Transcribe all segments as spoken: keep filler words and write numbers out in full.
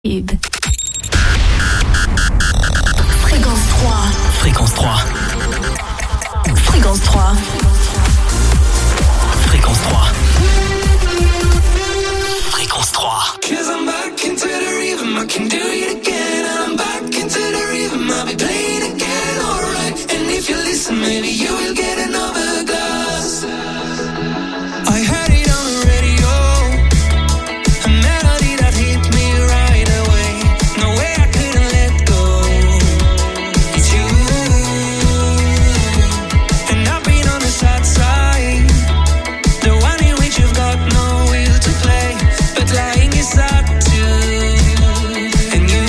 Fréquence trois. Fréquence trois. Fréquence trois. Fréquence trois. Fréquence trois. Cause I'm back into the rhythm, I can do it again. I'm back into the rhythm, I'll be playing again, alright. And if you listen, maybe you will get another glass. I heard it on the radio, a melody that hit me right away. No way I couldn't let go. It's you. And I've been on the sad side, the one in which you've got no will to play, but lying is sad too. And you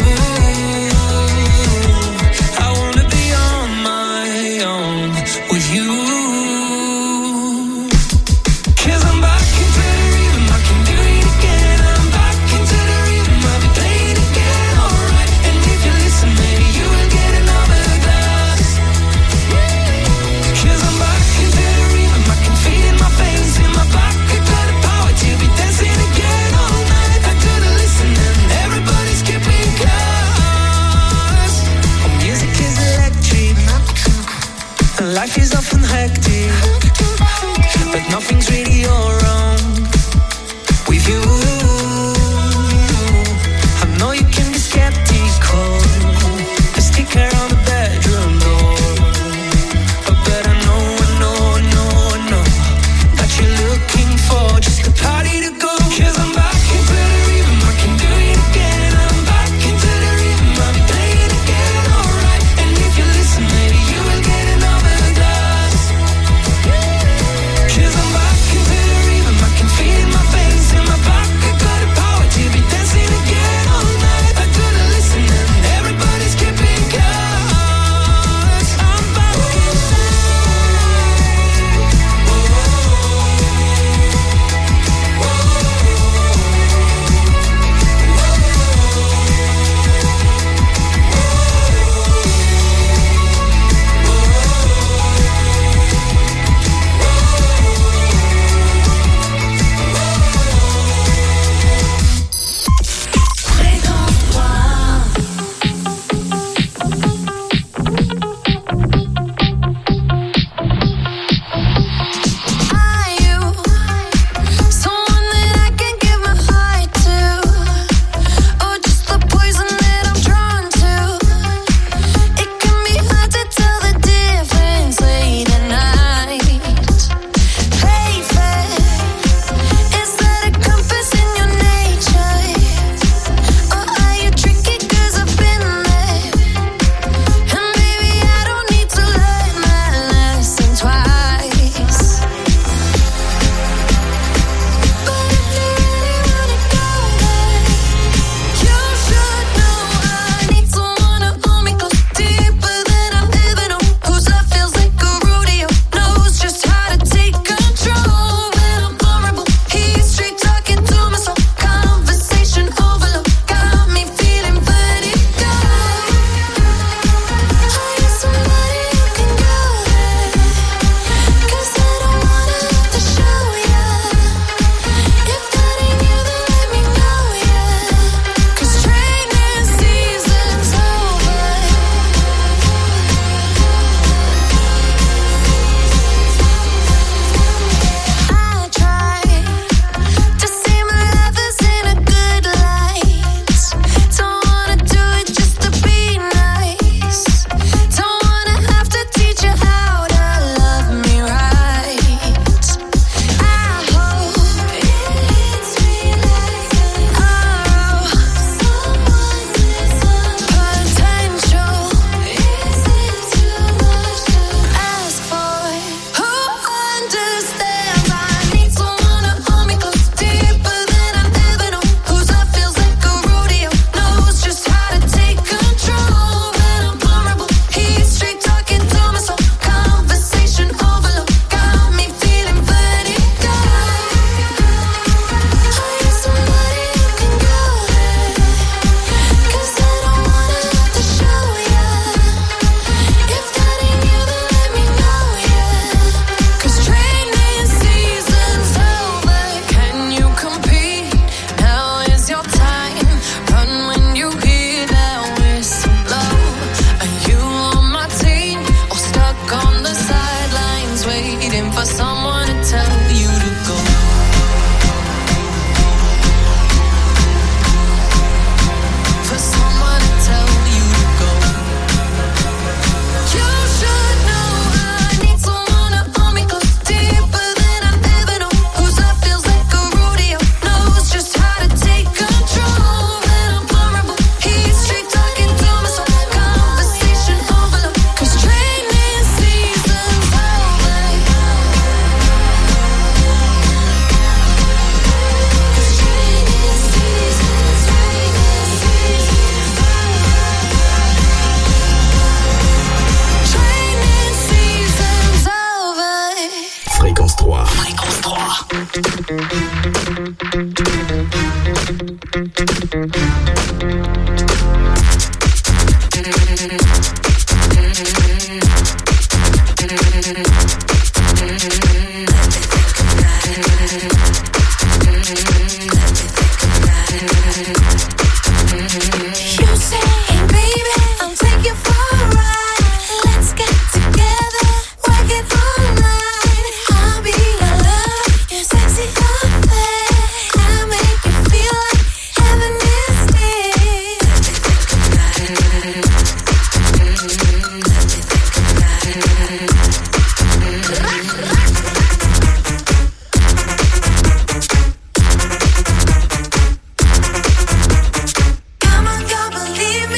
Come on, girl, believe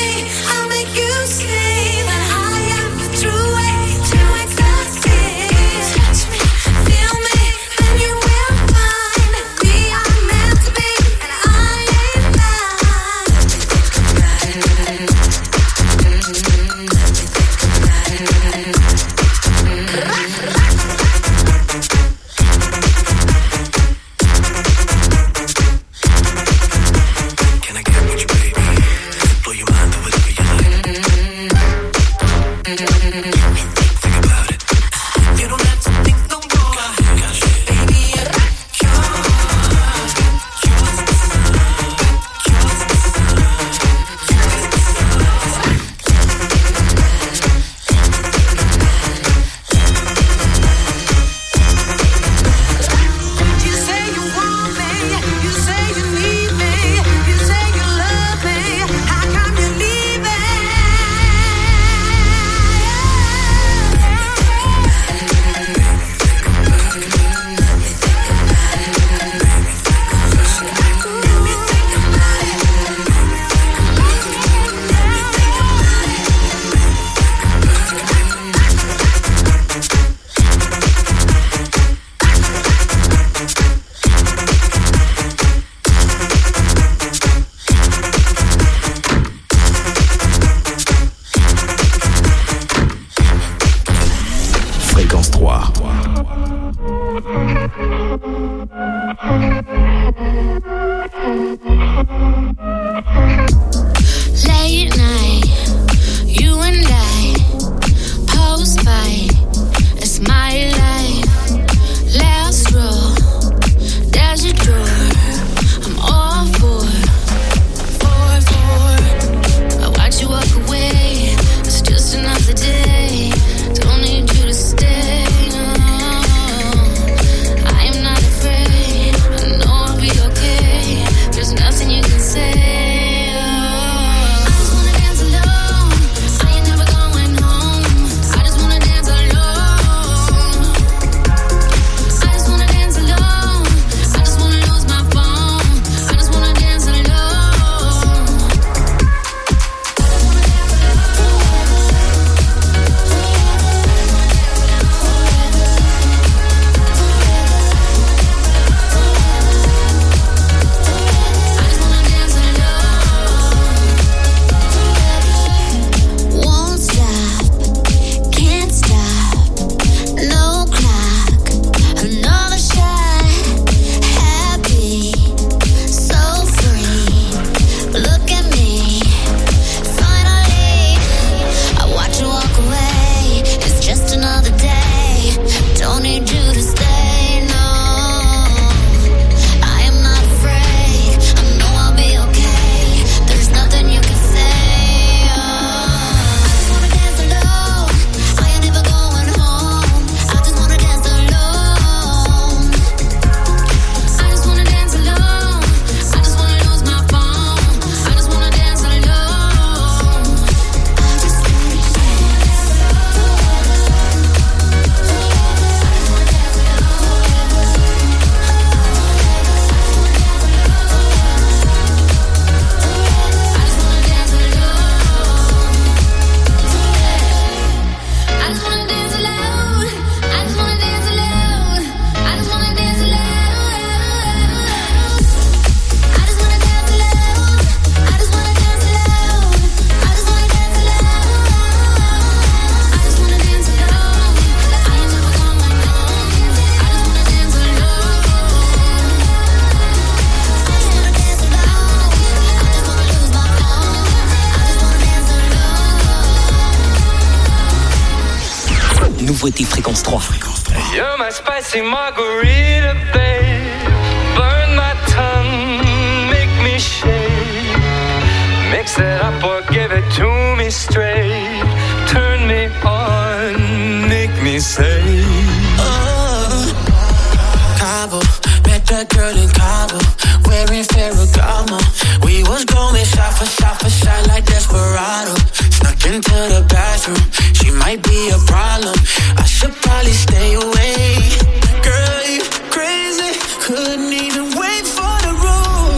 nouveauté Fréquence trois. You're my spicy margarita, babe. Burn my tongue, make me shake. Mix it up or give it to me straight. Turn me on, make me say. Oh, Cabo, met that girl in Cabo, wearing Ferragamo. We was going shot for shot for shot like Desperado. Snuck into the bathroom, she might be a problem. I should probably stay away. Girl, you crazy, couldn't even wait for the room.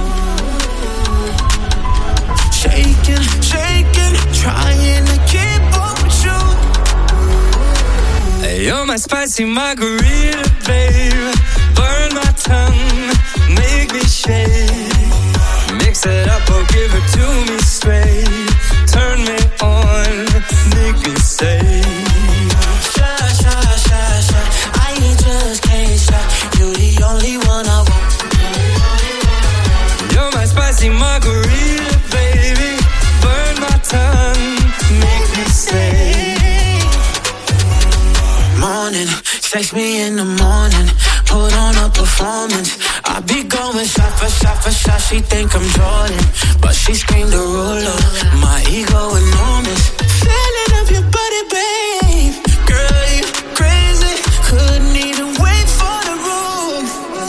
Shaking, shaking, trying to keep up with you. Hey, you're my spicy margarita, babe. Burn my tongue, make me shake. Mix it up or give it to me straight. Turn me on, make me say. Shy, shy, shy, shy, I ain't just can't stop. You the only one I want. You're my spicy margarita, baby. Burn my tongue, make me say. Morning, text me in the morning. Put on a performance. I be going shot for shot for shot. She think I'm Jordan, but she screamed a ruler. My ego enormous. Feeling of your body, babe. Girl, you crazy. Couldn't even wait for the room.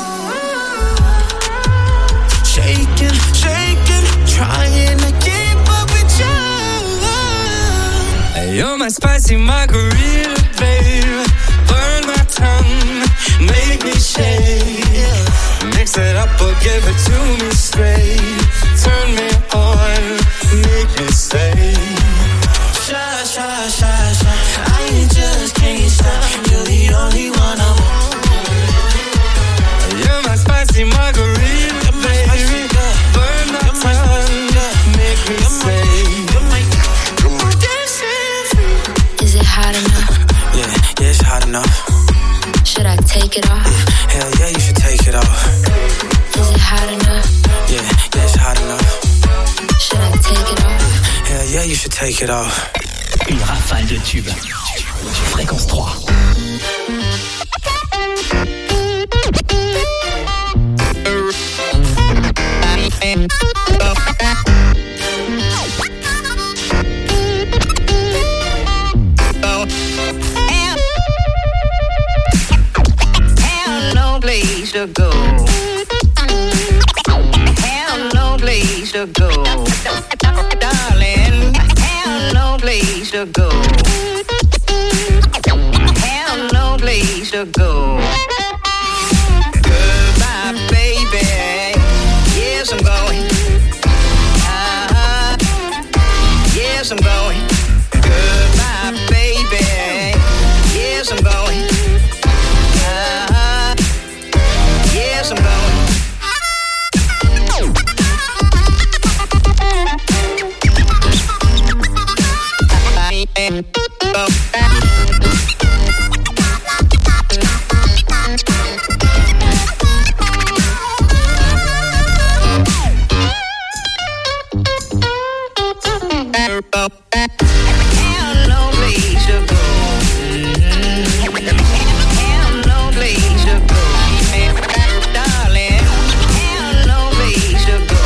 Shaking, shaking, trying to keep up with you. Hey, you're my spicy margarita, babe. Burn my tongue, make me shake. Mix it up or give it to me straight. Turn me on, make me say. Shy, shy, shy, shy, I ain't just can't stop. You're the only one I want. You're my spicy margarita, baby. Burn my tongue, make me say. Is it hot enough? Yeah, yeah, it's hot enough. Should I take it off? Hell yeah, you should take it off. Is it hot enough? Yeah, yeah, it's hot enough. Should I take it off? Hell yeah, you should take it off. Une rafale de tubes. Fréquence trois. Place to go. Have no place to go. Darling, have no place to go. Have no place to go. Goodbye, baby. Yes, I'm going. Uh-huh. Yes, I'm going. Goodbye, baby. Yes, I'm going. Yes, I'm going. Have no place to go. Have no place to go. Darling, have no place to go.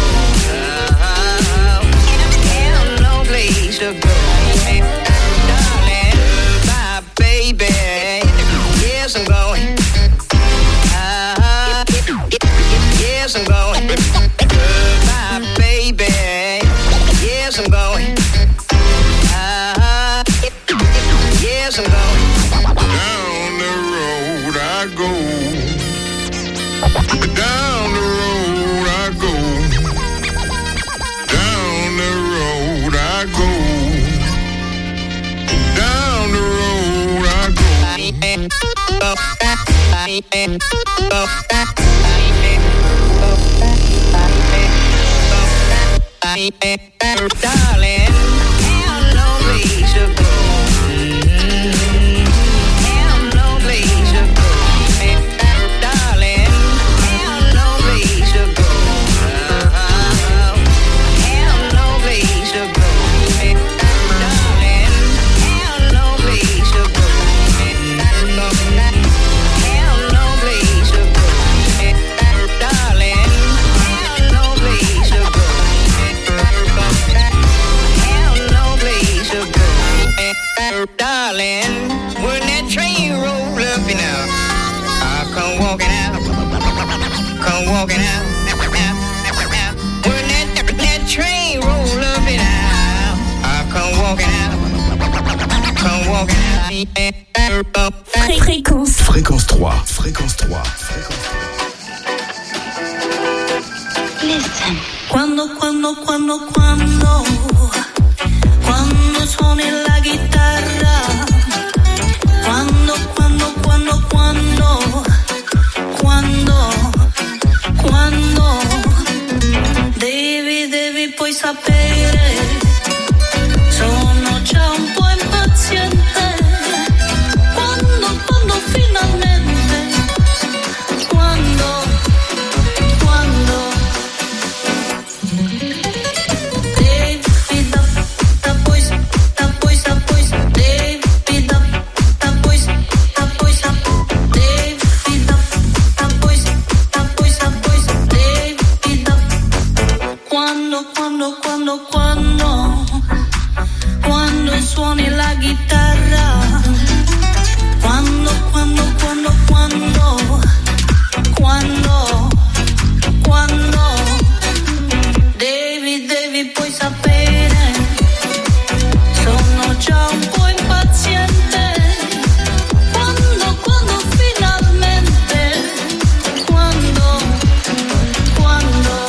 Have no place to go. Darling, bye, baby. Yes, I'm going. Uh-huh. Yes, I'm going. Goodbye, baby. Yes, I'm going. Uh-huh. Yes, I'm going. Down the road I go. Down the road I go. Down the road I go. Down the road I go. Darling, have no place to go. Have no place to go. Darling, have no place to go. Have no place to go. Darling, have no place to go. Fréquence. Fréquence trois. Fréquence trois. Fréquence trois. Listen. Quando, quando, quando, quando, quando suoni la chitarra, quando, quando, quando, quando, quando, quando, devi, devi poi sapere, sono già un po' impaziente, quando, quando finalmente, quando, quando, devi da, da poi, da poi, da poi, devi da, da poi, da poi, devi da, da poi, da poi, da poi, devi da, quando, quando, quando, quando, quando suoni la chitarra, quando, quando, quando, quando, quando, quando, devi, devi poi sapere, sono già un po' impaziente, quando, quando finalmente, quando, quando,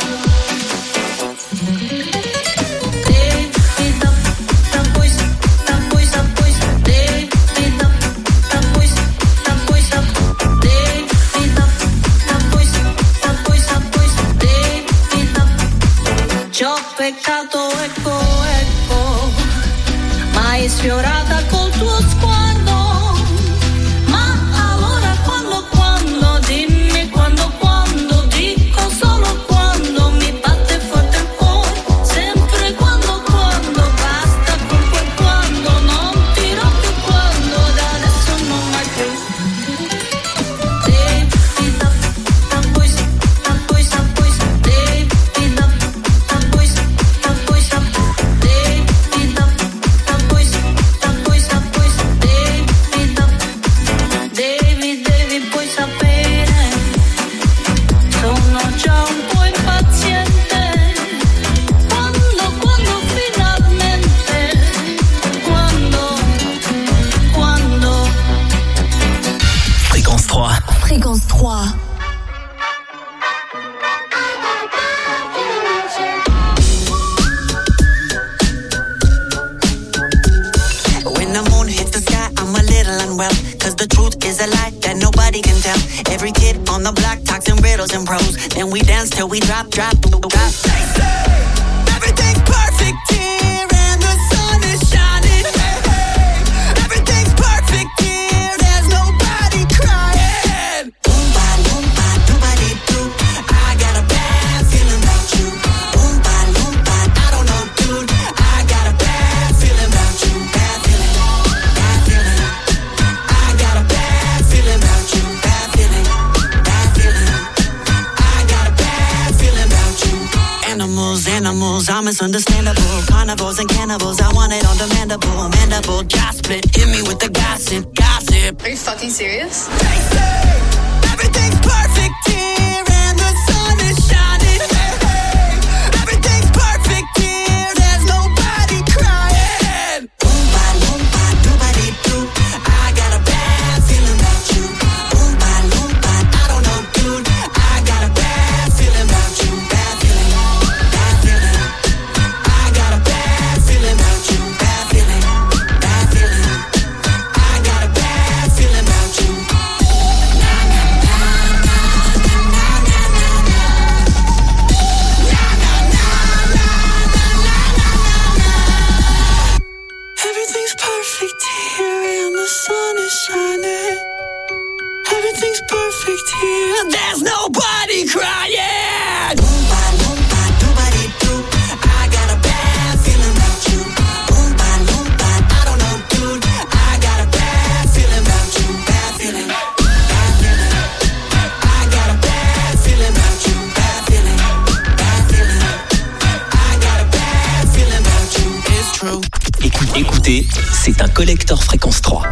devi da, da poi, da poi, da poi, devi da, da poi, da poi, da devi da, da poi, da poi, da poi, devi da, ci ho peccato, ecco, ecco, ma hai sfiorata col tuo sguardo, ma allora quando, quando, dimmi quando, quando, dico solo quando, mi batte forte il cuore, sempre quando, quando, basta con quel quando, non dirò più quando, da adesso non mai più, devi da, da poi, da poi, da poi, devi da, da poi, da poi, da devi da, da poi, da poi, da poi, devi da, devi, devi poi sapere, sono già un po' impaziente, quando, quando finalmente, quando, quando. Fréquence trois. Fréquence trois. When the moon hits the sky, I'm a little unwell. Cause the truth is a lie that nobody can tell. Every kid on the block talks in riddles and prose. Then we dance till we drop, drop, drop. They say everything's perfect here and the sun is shining. Hey, hey. Everything's perfect here, there's nobody crying. Oompa, loompa, doobity doo. I got a bad feeling about you. Oompa, loompa, I don't know, dude. I got a bad feeling about you. Bad feeling, bad feeling. I got a bad feeling about you. Bad feeling, bad feeling. I got a bad feeling about you. Animals, animals, I'm misunderstandable. Carnivores and cannibals, I want it on the mandible. Mandible, jaw split, hit me with the gossip, gossip. Are you fucking serious? They say everything's perfect here and the sun is shining. Hey, hey. Everything's perfect here, there's nobody crying. Oompa, loompa, doobity doo. I got a bad feeling about you. Oompa, loompa, I don't know, dude. I got a bad feeling about you. Bad feeling, bad feeling. I got a bad feeling about you. Bad feeling, bad feeling. I got a bad feeling about you. Everything's perfect here and the sun is shining. Everything's perfect here, there's nobody crying. Oompa, loompa, doobity doo. I got a bad feeling about you. Oompa, loompa, I don't know, dude. I got a bad feeling about you. Bad feeling, bad feeling. I got a bad feeling about you. Bad feeling, bad feeling. I got a bad feeling about you. It's true. Écoutez, écoutez, c'est un collector Fréquence trois.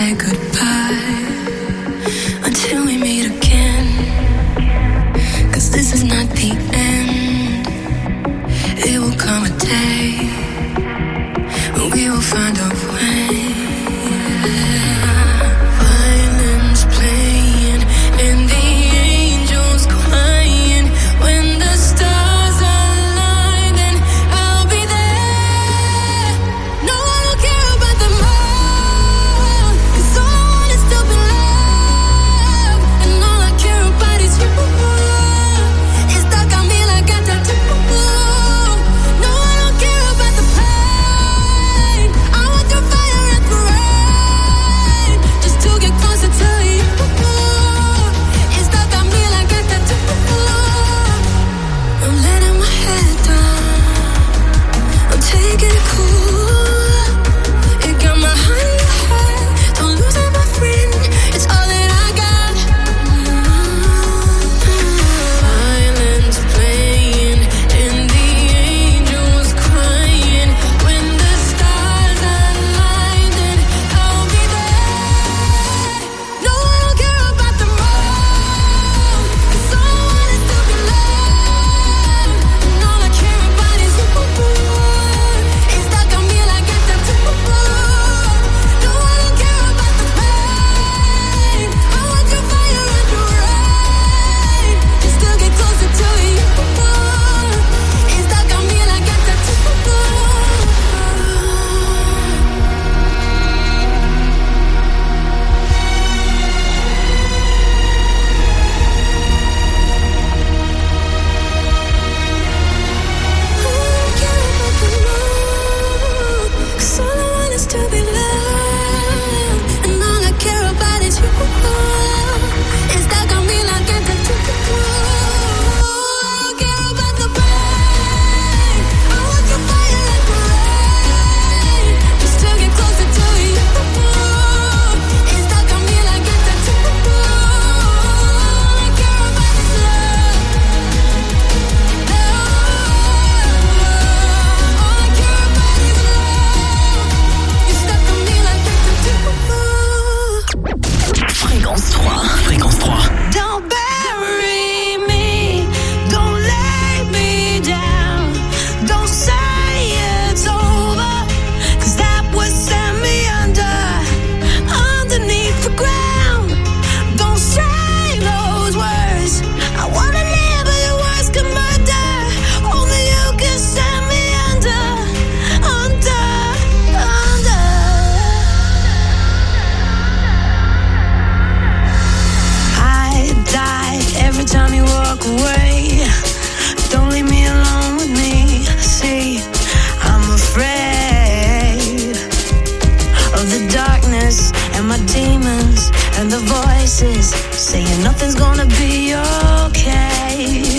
say goodbye until we meet again. 'Cause this is not the end. It will come a day when we will find a way. Violins playing and the angels crying. When the stars align, then I'll be there. No, I don't care about the moon, 'cause all I want is to be loved, and all I care about is you. It's stuck on me like a tattoo. No, I don't care about the pain. I want the fire and the rain, just to get closer to you. It's stuck on me like a tattoo. I'm letting my head down, I'm taking it cool. It got my heart in your head, don't lose it, my friend. It's all that I got. Violins playing and the angels crying. When the stars align, then I'll be there. No, I don't care about the moon, 'cause all I want is to be loved, and all I care about is you. It's stuck on me like a tattoo. No, I don't care about the pain. I want your fire and your rain, just to get closer to you. It's stuck on me like a tattoo. Cause all I want is to be loved, and all I care about is you. It's stuck on me like a tattoo. I don't care about the pain. I want your fire and the rain, just to get closer to you. It's stuck on me like a tattoo. All I care about is love. All I care about is love. You're stuck on me like a tattoo. Fréquence trois. Fréquence trois. Don't bury me, don't lay me down, don't say it's over, 'cause that would send me under, underneath the ground. Don't say those words, I wanna live but your words can murder. Only you can send me under, under, under. I die every time you walk away. Don't leave me alone with me. See, I'm afraid of the darkness and my demons and the voices saying nothing's gonna be okay.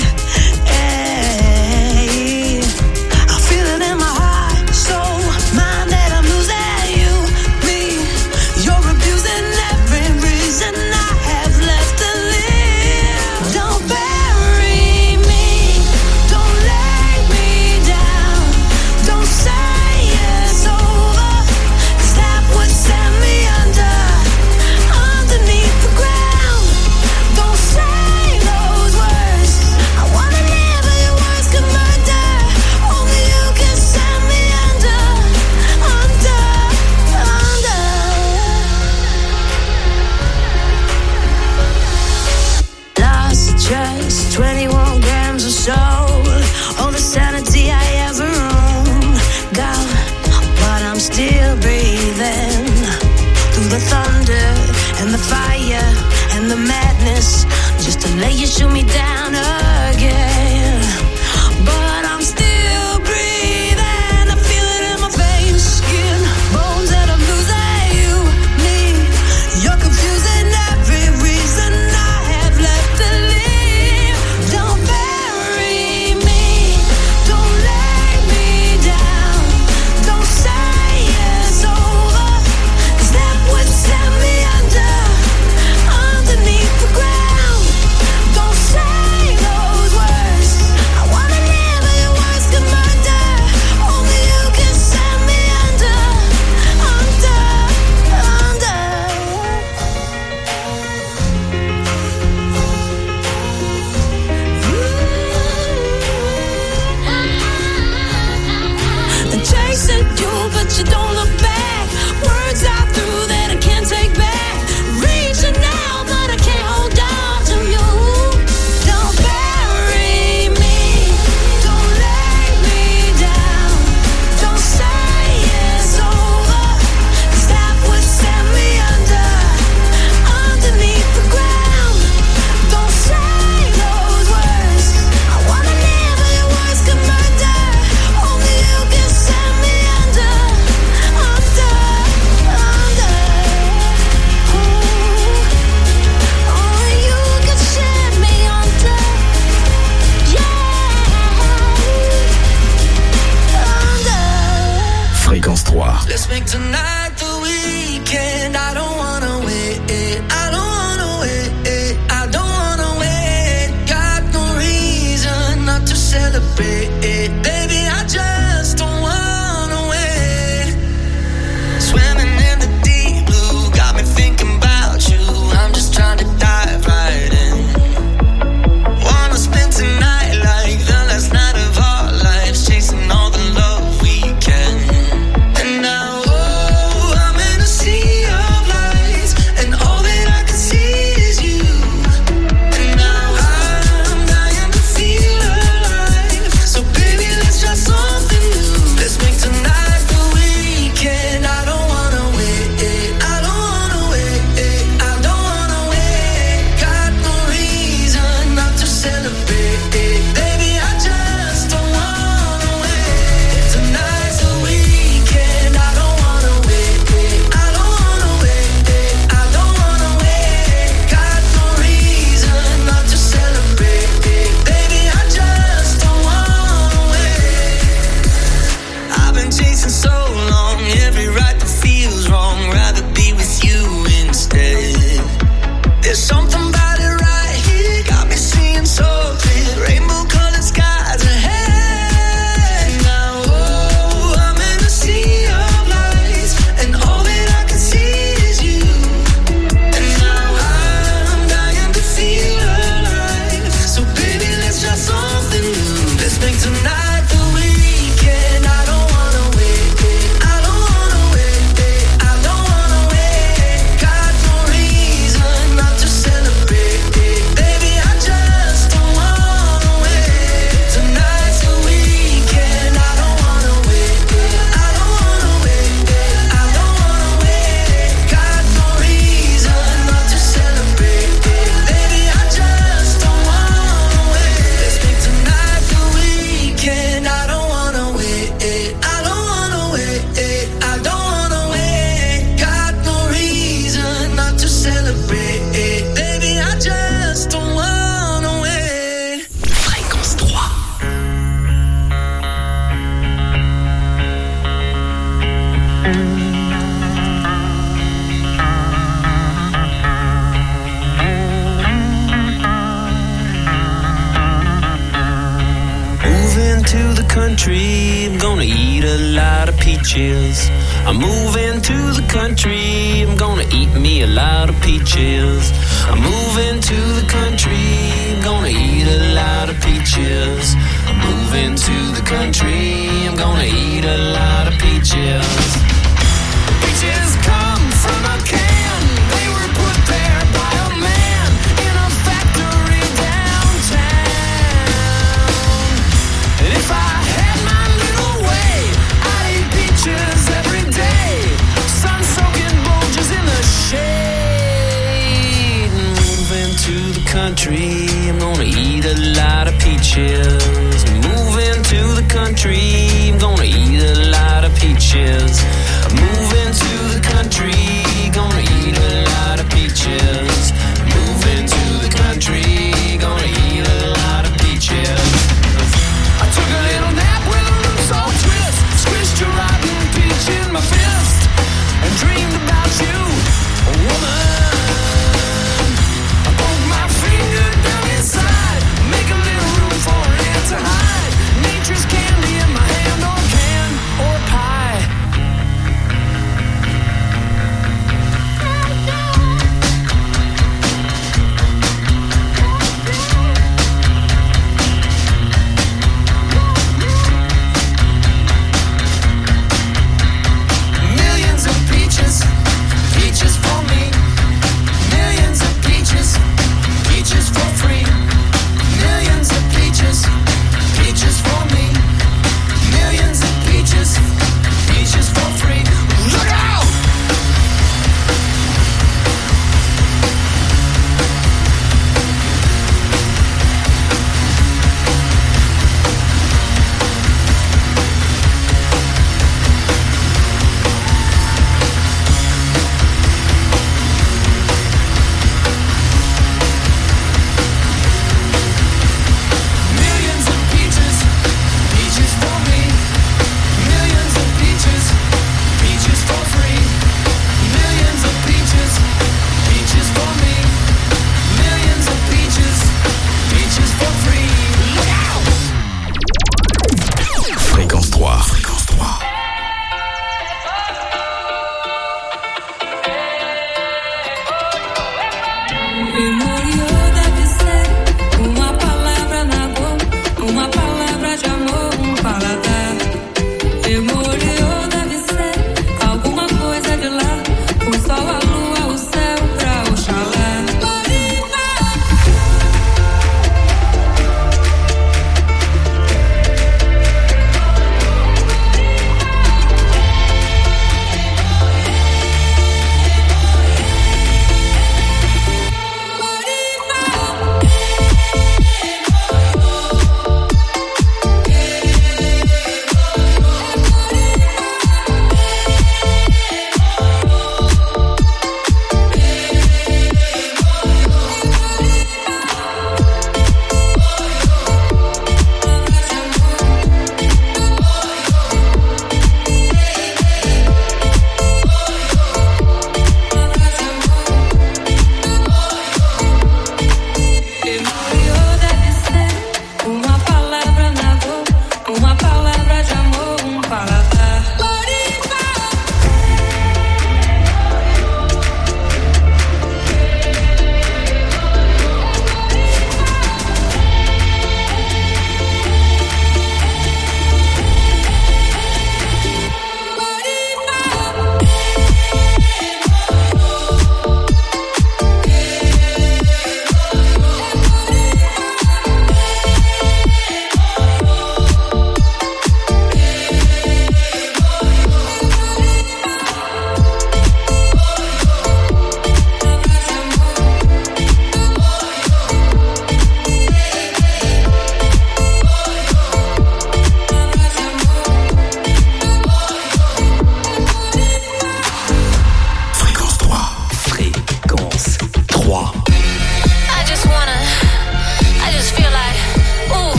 Hey, I feel it in my heart, soul, mind that I'm losing you, me. You're abusing every reason I have left to live. Don't bury me, don't lay me down, don't say it's over, 'cause that would send me under, underneath the ground. Don't say those words, I wanna live but your words can murder. Only you can send me under, under, under. Lost just twenty-one grams or so, all the sanity I ever owned, gone, but I'm still breathing through the thunder and the fire and the madness, just to let you shoot me down again. But I'm still breathing, I feel it in my veins, skin, bones that I'm losing you, me. You're confusing every reason I have left to live. Don't bury me, don't lay me down, don't say it's over, 'cause that would send me under, underneath the ground. Don't say those country, I'm gonna eat a lot of peaches. I'm moving to the country, I'm gonna eat me a lot of peaches. I'm moving to the country, I'm gonna eat a lot of peaches. I'm moving to the country, I'm gonna eat a lot of peaches. Peaches come from a can, they were put there by a man in a factory downtown. And if I had my little way, I'd eat peaches every day. Sun-soaking bulges in the shade. Moving to the country, I'm gonna eat a lot of peaches. Moving to the country, I'm gonna eat a lot of peaches. Moving to the country, gonna eat a lot of peaches. Moving to the country, gonna eat a lot of peaches. I took a little nap with a roots all twist, squished a rotten peach in my fist, and dreamed about you, a woman. I poke my finger down inside, make a little room for an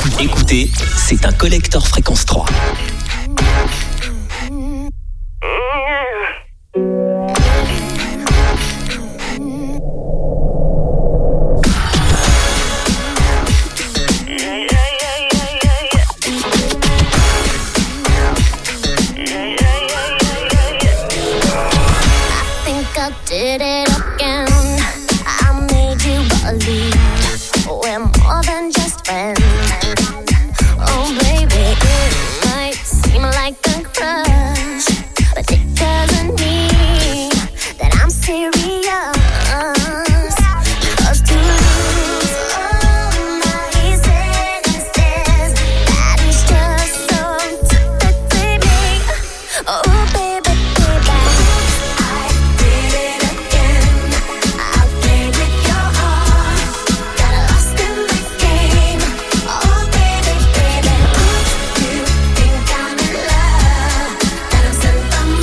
Écoute, écoutez, c'est un collector fréquence trois. Did it again. I made you believe we're more than just friends. Oh baby, it might seem like a crush, but it doesn't mean that I'm serious. 'Cause to lose all my senses, that is just so typically me. Oh baby, baby, I did it again. I played with your heart, got lost in the game. Oh baby, baby, you think I'm in love, that I'm sent from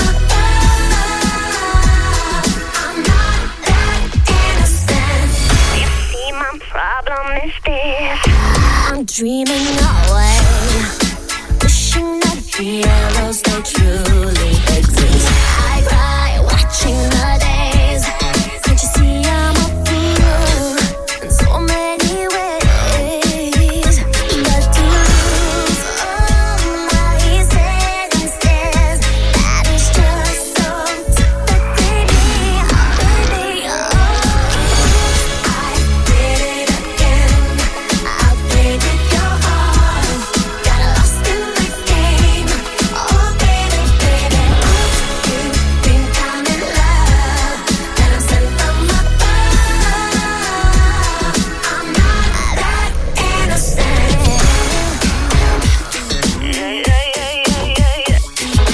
above. I'm not that innocent. You see, my problem is this: I'm dreaming away, wishing that heroes they truly exist. I cry watching the days. Can't you see I'm a fool in so many ways? But to lose all my senses, that is just so typically me, baby. Oh, I did it again. I played with your heart, got lost in the game. Oh baby, baby, you think I'm in love, that I'm sent from above. I'm not that innocent. Yeah, yeah, yeah, yeah, yeah.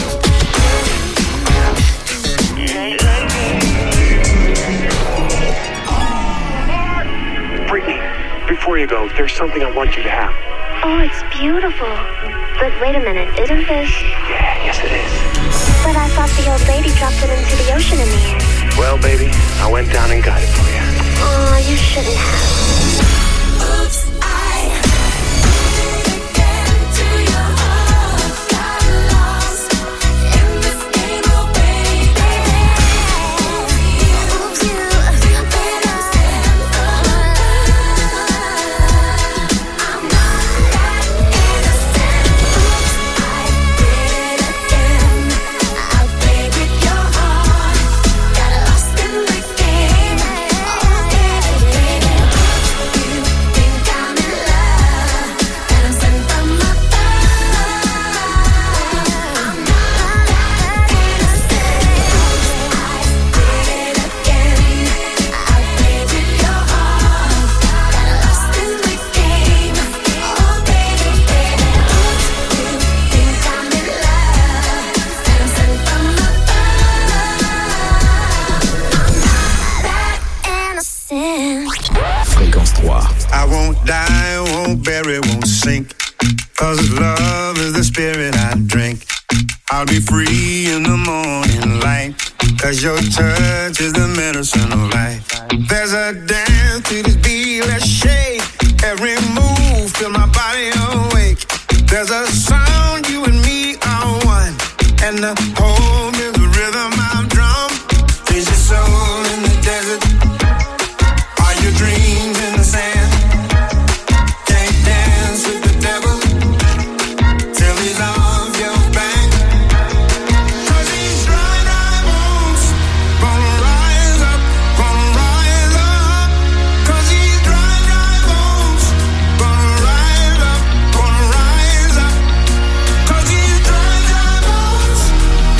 Brittany, before you go, there's something I want you to have. Oh, it's beautiful. But wait a minute, isn't this? Yeah, yes it is. But I thought the old lady dropped it into the ocean in the end. Well, baby, I went down and got it for you. Oh, you shouldn't have. Oops, I did it again to your heart. Got lost in this game, oh baby. Oops, you made us stand alone. I'm not that innocent. Oops, I did it again. I played with your heart, got lost in the game. Oh baby, baby, you think I'm in love, that I'm sent from above. I'm not that innocent. I did it again. I played with your heart, got lost in the game. Oh baby, baby, you think I'm in love, that I'm sent from above. I'm not that innocent. Fréquence trois. I won't die, won't bury, won't sink. Cause love is the spirit I drink. I'll be free in the morning light. Cause your touch is the medicine of life. There's a dance to this beat, let's shake. Every move, feel my body awake. There's a sound, you and me are one. And the home is the rhythm I've drum. Is your soul in the desert? Are your dreams in the sand? Can't dance with the devil till he's off your back. Cause these dry, dry bones gonna rise up, gonna rise up. Cause these dry, dry bones gonna rise up, gonna rise up. Cause these dry, dry bones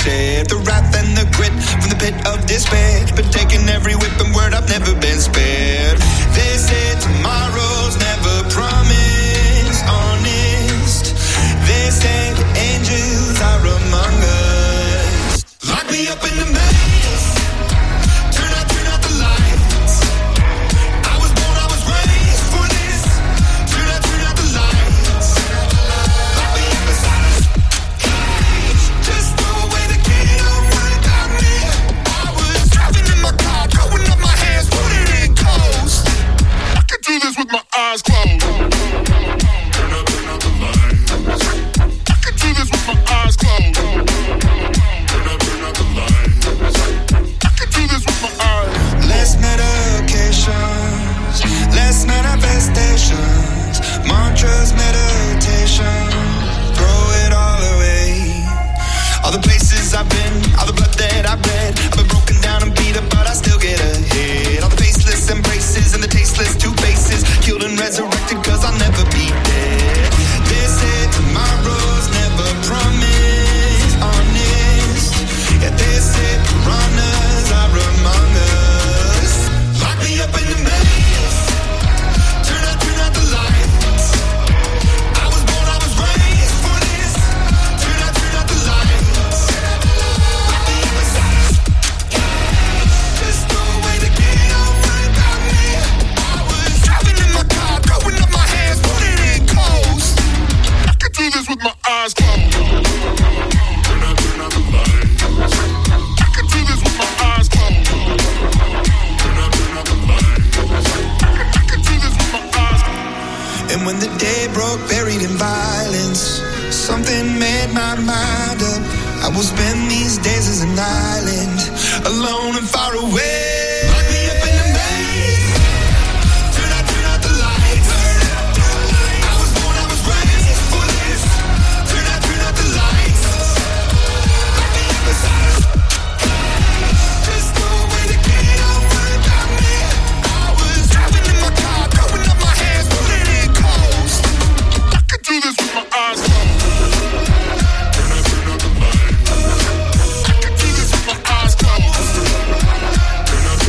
said. The wrath and the grit from the pit of despair. Been taking every whip and word, I've never been spared. They said tomorrow's never promised, honest. They say the angels are among us. Lock me up in the maze. Turn out, turn out the lights. I was born, I was raised for this. Turn out, turn out the lights. Lock me up inside this cage. Just throw away the key, don't worry about me. I was driving in my car, throwing up my hands, putting it in coast. I can do this with my eyes closed. Turn out, turn out the lights. I can do this with my eyes closed. Turn out, turn out the lights. I can do this with my eyes. Less medications, less manifestations, mantras, meditation. Throw it all away. All the places I've been, all the blood that I've bled. I've been broken down and beat up, but I still get ahead. All the faceless embraces and the tasteless two faces, killed and resurrected, cause I'll never be dead. They said tomorrow's never promised, honest. Yeah, they said piranhas are among us. Lock me up in the maze. Turn out, turn out the lights. I was born, I was raised for this. Turn out, turn out the lights. Lock me up inside this cage. Just throw away the key, don't worry about me. I was driving in my car, throwing up my hands, putting it in coast. I can do this with my eyes closed. Turn out, turn out the lights. I can do this with my eyes closed. Turn out, turn out the lights. I can do this with my eyes closed. And when the day broke, buried in violence, something made my mind up. I will spend these days as an island, alone and far away. Lock me up in the maze. Turn out, turn out the lights. I was born, I was raised for this. Turn out, turn out the lights. Lock me up inside this cage. Just throw away the key, don't worry about me. I was driving in my car, throwing up my hands, putting it in coast. I can do this with my eyes closed. Turn out, turn out the lights. I can do this with my eyes closed. Turn out,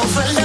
for love.